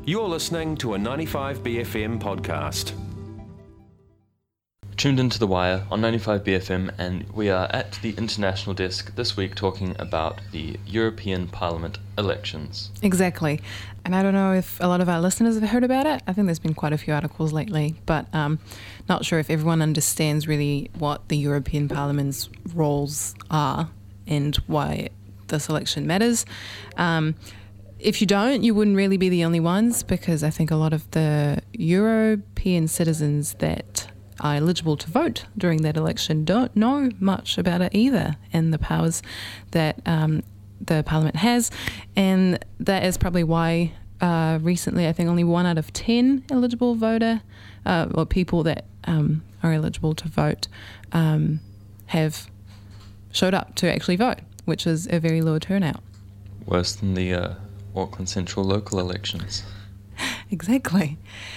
You're listening to a 95BFM podcast. Tuned into The Wire on 95BFM, and we are at the international desk this week talking about the European Parliament elections. Exactly. And I don't know if a lot of our listeners have heard about it. I think there's been quite a few articles lately, but not sure if everyone understands really what the European Parliament's roles are and why this election matters. If you don't, you wouldn't really be the only ones, because I think a lot of the European citizens that are eligible to vote during that election don't know much about it either, and the powers that the Parliament has. And that is probably why recently I think only 1 out of 10 eligible voter or people that are eligible to vote have showed up to actually vote, which is a very low turnout. Worse than the Auckland Central local elections. Exactly.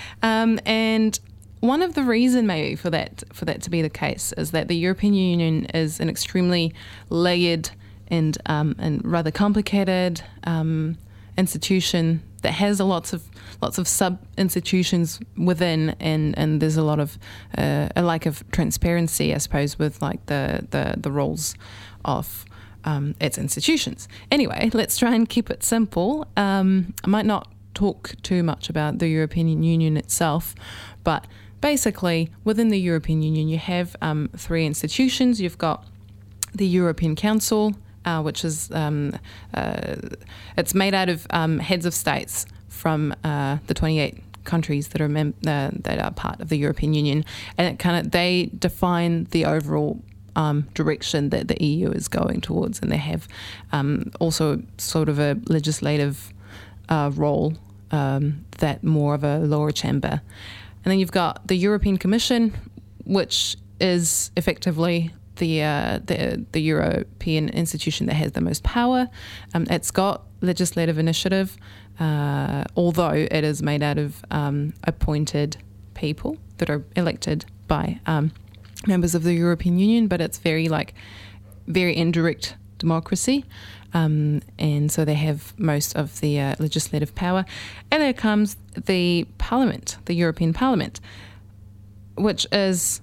And one of the reasons maybe for that to be the case is that the European Union is an extremely layered and rather complicated institution that has lots of sub-institutions within, and there's a lot of a lack of transparency, I suppose, with like the roles of its institutions. Anyway, let's try and keep it simple. I might not talk too much about the European Union itself, but basically within the European Union you have 3 institutions. You've got the European Council, which is it's made out of heads of states from the 28 countries that are part of the European Union, and they define the overall direction that the EU is going towards, and they have also sort of a legislative role, that more of a lower chamber. And then you've got the European Commission, which is effectively the European institution that has the most power. It's got legislative initiative, although it is made out of appointed people that are elected by members of the European Union, but it's very indirect democracy, and so they have most of the legislative power. And there comes the Parliament, the European Parliament, which is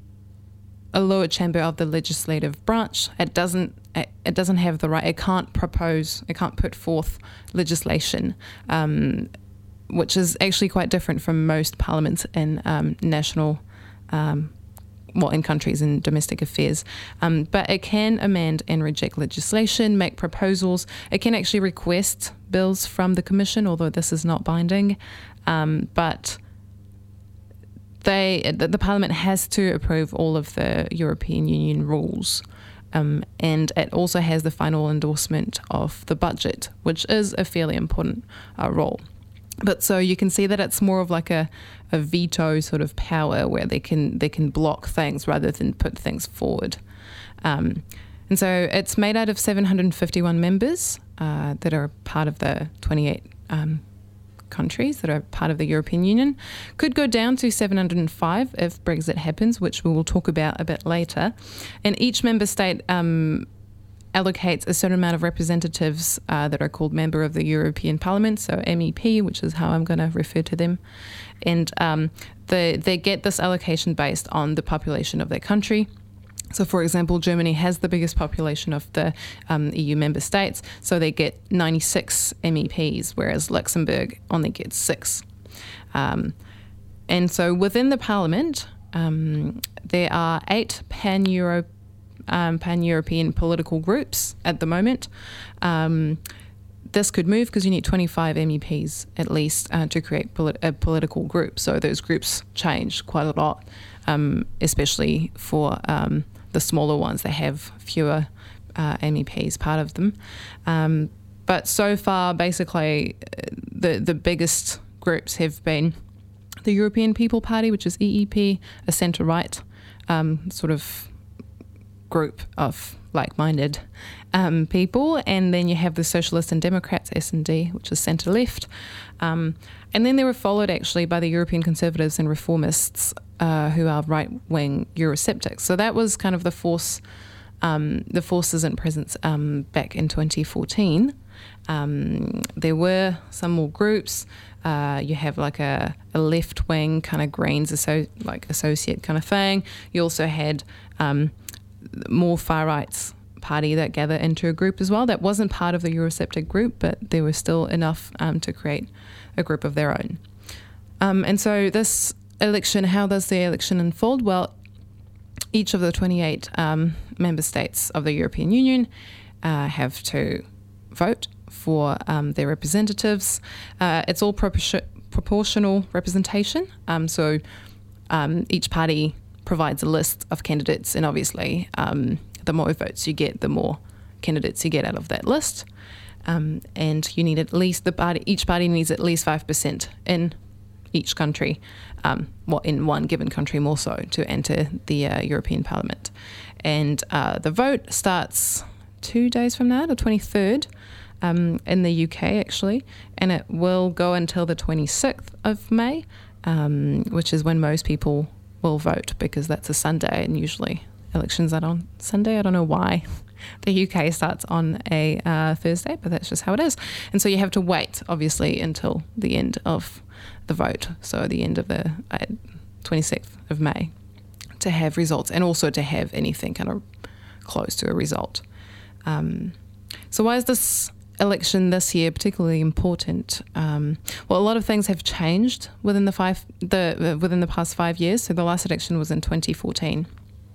a lower chamber of the legislative branch. It doesn't have the right. It can't put forth legislation, which is actually quite different from most parliaments in national. In countries and domestic affairs. But it can amend and reject legislation, make proposals. It can actually request bills from the Commission, although this is not binding. But the Parliament has to approve all of the European Union rules. And it also has the final endorsement of the budget, which is a fairly important role. But so you can see that it's more of like a veto sort of power, where they can block things rather than put things forward. And so it's made out of 751 members that are part of the 28 countries that are part of the European Union. Could go down to 705 if Brexit happens, which we will talk about a bit later. And each member state allocates a certain amount of representatives that are called member of the European Parliament, so MEP, which is how I'm going to refer to them. And they get this allocation based on the population of their country. So, for example, Germany has the biggest population of the EU member states, so they get 96 MEPs, whereas Luxembourg only gets 6. And so within the Parliament, there are 8 pan-European political groups at the moment. This could move because you need 25 MEPs at least to create a political group. So those groups change quite a lot, especially for the smaller ones that have fewer MEPs part of them. But so far, basically, the biggest groups have been the European People Party, which is EEP, a centre-right sort of group of like-minded people, and then you have the Socialists and Democrats, S&D, which is centre-left, and then they were followed actually by the European Conservatives and Reformists, who are right-wing Eurosceptics. So that was kind of the forces and presence back in 2014. There were some more groups. You have like a left wing kind of Greens associate kind of thing. You also had more far rights party that gather into a group as well. That wasn't part of the Eurosceptic group, but there was still enough to create a group of their own. And so this election, how does the election unfold? Well, each of the 28 member states of the European Union have to vote for their representatives. It's all proportional representation. So each party provides a list of candidates, and obviously the more votes you get, the more candidates you get out of that list. And you need at least each party needs at least 5% in each country, in one given country more so, to enter the European Parliament. And the vote starts 2 days from now, the 23rd, in the UK actually, and it will go until the 26th of May, which is when most people will vote, because that's a Sunday, and usually elections are on Sunday. I don't know why the UK starts on a Thursday, but that's just how it is. And so you have to wait, obviously, until the end of the vote, so the end of the 26th of May, to have results, and also to have anything kind of close to a result. So why is this election this year particularly important? Well, a lot of things have changed within the past 5 years. So the last election was in 2014,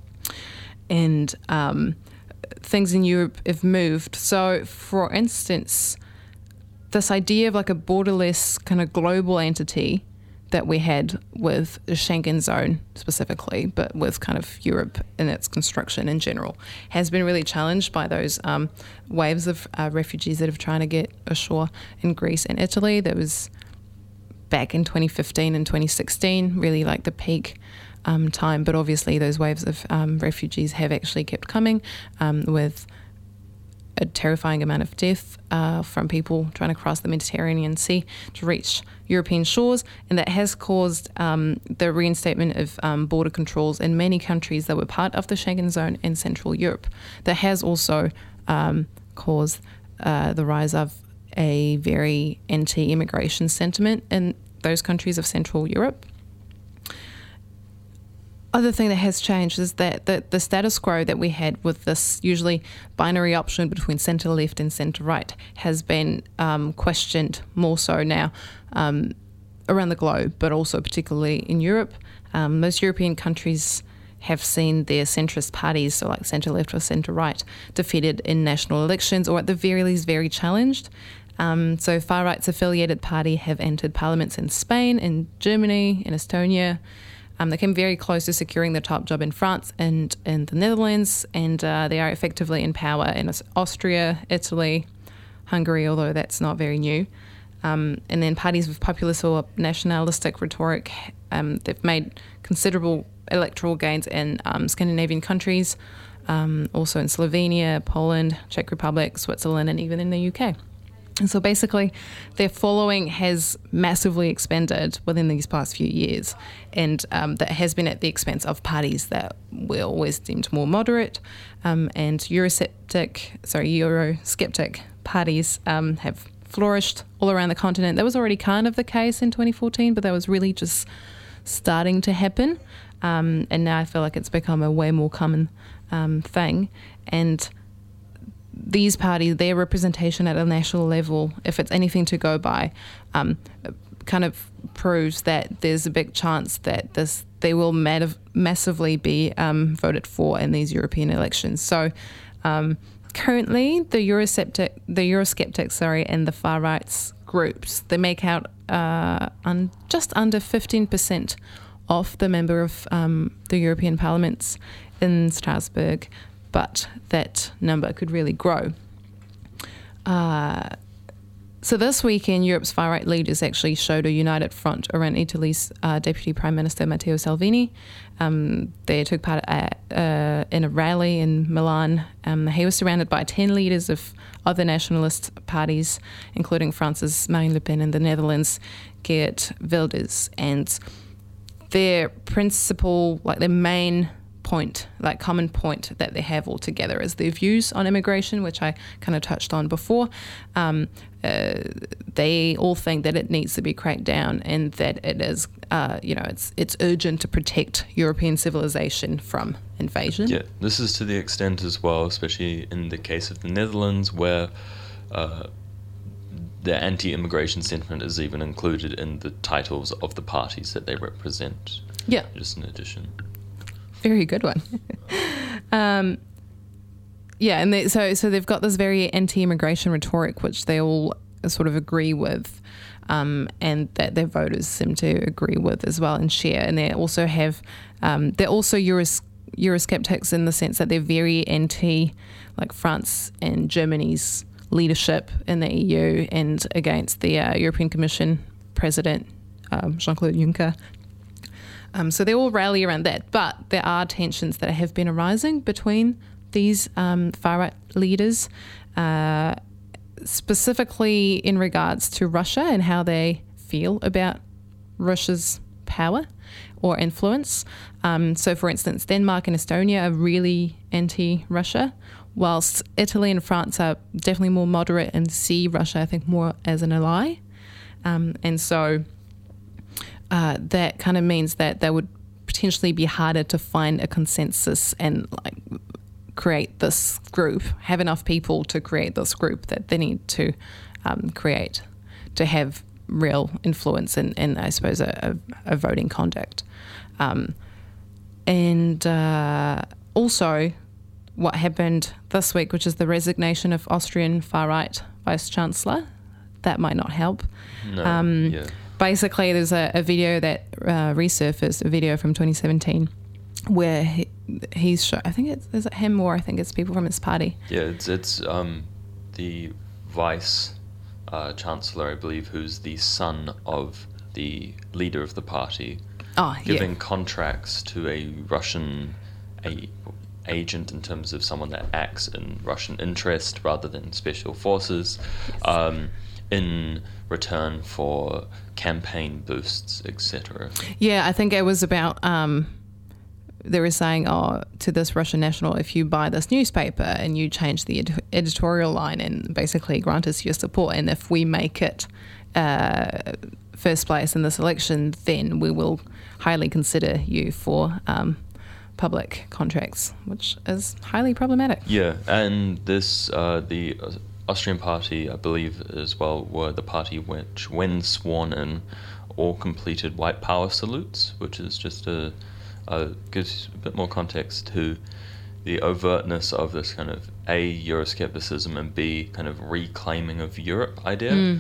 and things in Europe have moved. So, for instance, this idea of like a borderless kind of global entity that we had with the Schengen zone specifically, but with kind of Europe and its construction in general, has been really challenged by those waves of refugees that have tried to get ashore in Greece and Italy. That was back in 2015 and 2016, really like the peak time. But obviously those waves of refugees have actually kept coming, with a terrifying amount of death from people trying to cross the Mediterranean Sea to reach European shores, and that has caused the reinstatement of border controls in many countries that were part of the Schengen zone in Central Europe. That has also caused the rise of a very anti-immigration sentiment in those countries of Central Europe. Other thing that has changed is that the status quo that we had with this usually binary option between centre left and centre right has been questioned more so now around the globe, but also particularly in Europe. Most European countries have seen their centrist parties, so like centre left or centre right, defeated in national elections, or at the very least very challenged. So far right's affiliated party have entered parliaments in Spain, in Germany, in Estonia. They came very close to securing the top job in France and in the Netherlands, and they are effectively in power in Austria, Italy, Hungary, although that's not very new. And then parties with populist or nationalistic rhetoric, they've made considerable electoral gains in Scandinavian countries, also in Slovenia, Poland, Czech Republic, Switzerland, and even in the UK. And so basically their following has massively expanded within these past few years, and that has been at the expense of parties that were always deemed more moderate, and Eurosceptic parties have flourished all around the continent. That was already kind of the case in 2014, but that was really just starting to happen, and now I feel like it's become a way more common thing. And these parties, their representation at a national level, if it's anything to go by, kind of proves that there's a big chance that they will massively be voted for in these European elections. So currently, the Eurosceptics, and the far rights groups, they make out just under 15% of the member of the European parliaments in Strasbourg, but that number could really grow. So this weekend, Europe's far-right leaders actually showed a united front around Italy's Deputy Prime Minister Matteo Salvini. They took part in a rally in Milan. He was surrounded by 10 leaders of other nationalist parties, including France's Marine Le Pen and the Netherlands' Geert Wilders. And their main common point that they have all together is their views on immigration, which I kind of touched on before. They all think that it needs to be cracked down, and that it is, it's urgent to protect European civilization from invasion. Yeah, this is to the extent as well, especially in the case of the Netherlands, where the anti-immigration sentiment is even included in the titles of the parties that they represent. Yeah. Just an addition. Very good one. And so they've got this very anti-immigration rhetoric, which they all sort of agree with, and that their voters seem to agree with as well and share. And they also have, they're also Eurosceptics in the sense that they're very anti, like, France and Germany's leadership in the EU and against the European Commission President Jean-Claude Juncker. So they all rally around that, but there are tensions that have been arising between these far-right leaders, specifically in regards to Russia and how they feel about Russia's power or influence. So, for instance, Denmark and Estonia are really anti-Russia, whilst Italy and France are definitely more moderate and see Russia, I think, more as an ally. And so that kind of means that they would potentially be harder to find a consensus and, like, create this group, have enough people to create this group that they need to create to have real influence and I suppose, a voting conduct. Also, what happened this week, which is the resignation of Austrian far-right Vice-Chancellor, that might not help. No, Basically, there's a video that resurfaced, a video from 2017, where he's I think is it him or I think it's people from his party. Yeah, it's the Vice Chancellor, I believe, who's the son of the leader of the party, giving contracts to a Russian agent in terms of someone that acts in Russian interest rather than special forces, in return for campaign boosts, etc. Yeah, I think it was about they were saying, to this Russian national, if you buy this newspaper and you change the editorial line and basically grant us your support, and if we make it first place in this election, then we will highly consider you for public contracts, which is highly problematic. Yeah, and this the Austrian party, I believe, as well, were the party which, when sworn in, all completed white power salutes, which is just gives a bit more context to the overtness of this kind of A, Euroscepticism, and B, kind of reclaiming of Europe idea.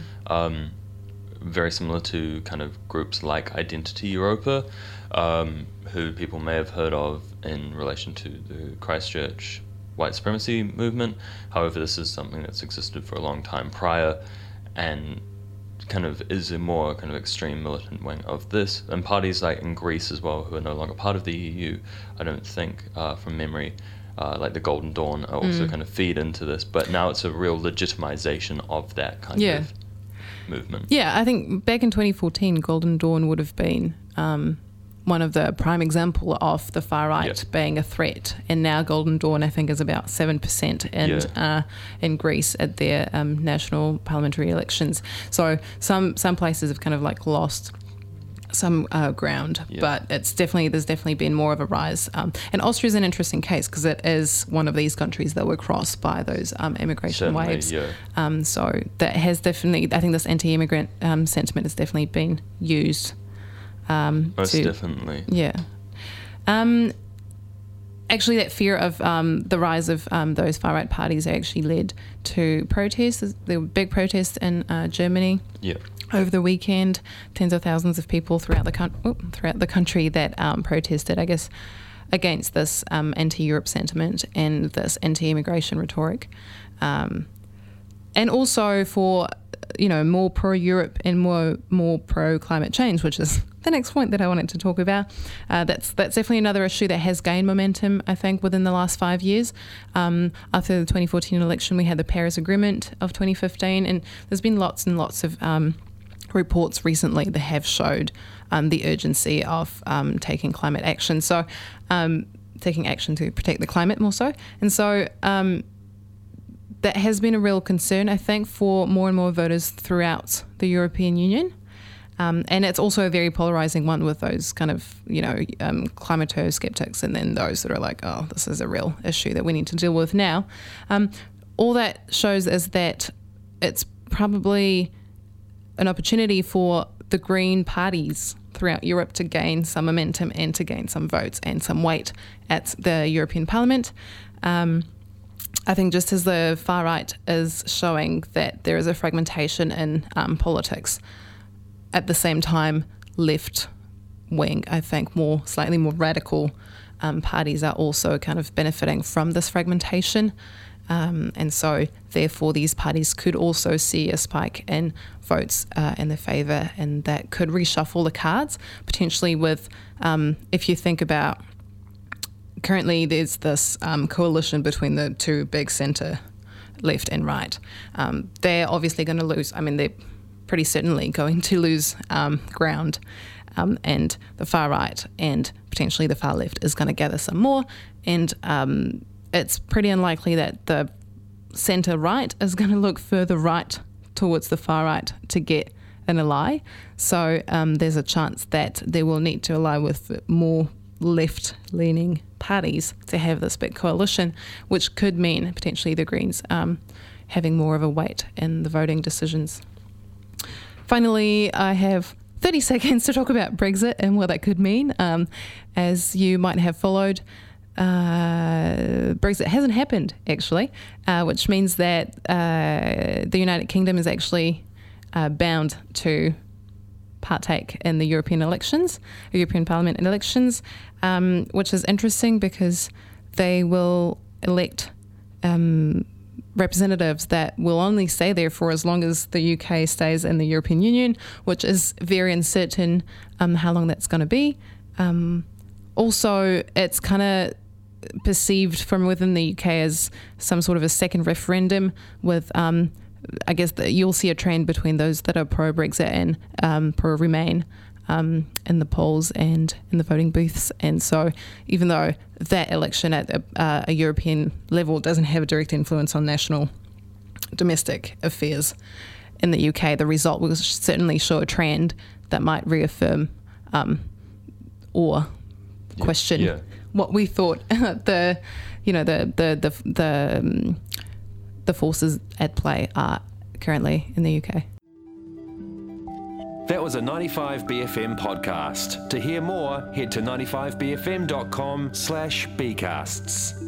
Very similar to kind of groups like Identity Europa, who people may have heard of in relation to the Christchurch white supremacy movement. However, this is something that's existed for a long time prior and kind of is a more kind of extreme militant wing of this. And parties like in Greece as well, who are no longer part of the EU, I don't think, from memory, like the Golden Dawn, are also kind of feed into this. But now it's a real legitimization of that kind of movement. Yeah, I think back in 2014, Golden Dawn would have been one of the prime example of the far right being a threat, and now Golden Dawn, I think, is about 7% in Greece at their national parliamentary elections. So some places have kind of like lost some ground, but there's definitely been more of a rise. And Austria is an interesting case because it is one of these countries that were crossed by those immigration waves. So that has definitely, I think this anti-immigrant sentiment has definitely been used. Most definitely. Yeah. Actually, that fear of the rise of those far-right parties actually led to protests. There were big protests in Germany over the weekend. Tens of thousands of people throughout the country that protested, I guess, against this anti-Europe sentiment and this anti-immigration rhetoric. And also for, more pro-Europe and more pro-climate change, which is the next point that I wanted to talk about. That's definitely another issue that has gained momentum, I think, within the last 5 years. After the 2014 election, we had the Paris Agreement of 2015, and there's been lots and lots of reports recently that have showed the urgency of taking climate action. So taking action to protect the climate more so. And so that has been a real concern, I think, for more and more voters throughout the European Union. And it's also a very polarizing one with those kind of, climato skeptics and then those that are like, oh, this is a real issue that we need to deal with now. All that shows is that it's probably an opportunity for the Green parties throughout Europe to gain some momentum and to gain some votes and some weight at the European Parliament. I think just as the far right is showing that there is a fragmentation in politics, at the same time, left wing, I think slightly more radical parties are also kind of benefiting from this fragmentation. And so therefore these parties could also see a spike in votes in their favour, and that could reshuffle the cards, potentially with, if you think about, currently there's this coalition between the two big centre, left and right. They're obviously going to lose. I mean, they're pretty certainly going to lose ground, and the far right and potentially the far left is going to gather some more, and it's pretty unlikely that the centre right is going to look further right towards the far right to get an ally. So there's a chance that they will need to ally with more left-leaning parties to have this big coalition, which could mean potentially the Greens having more of a weight in the voting decisions. Finally, I have 30 seconds to talk about Brexit and what that could mean. As you might have followed, Brexit hasn't happened, actually, which means that the United Kingdom is actually bound to partake in the European elections, European Parliament elections, which is interesting because they will elect representatives that will only stay there for as long as the UK stays in the European Union, which is very uncertain how long that's going to be. Also, it's kind of perceived from within the UK as some sort of a second referendum with, I guess you'll see a trend between those that are pro-Brexit and pro-Remain in the polls and in the voting booths. And so even though that election at a European level doesn't have a direct influence on national domestic affairs in the UK, the result will certainly show a trend that might reaffirm or question what we thought the forces at play are currently in the UK. That was a 95BFM podcast. To hear more, head to 95bfm.com/bcasts.